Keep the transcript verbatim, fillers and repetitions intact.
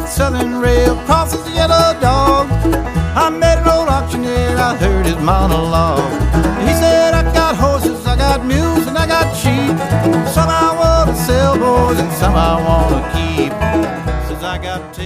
Southern Rail crosses the Yellow Dog. I met an old auctioneer, I heard his monologue. He said, I got horses, I got mules, and I got sheep. Some I want to sell, boys, and some I want to keep. Says I got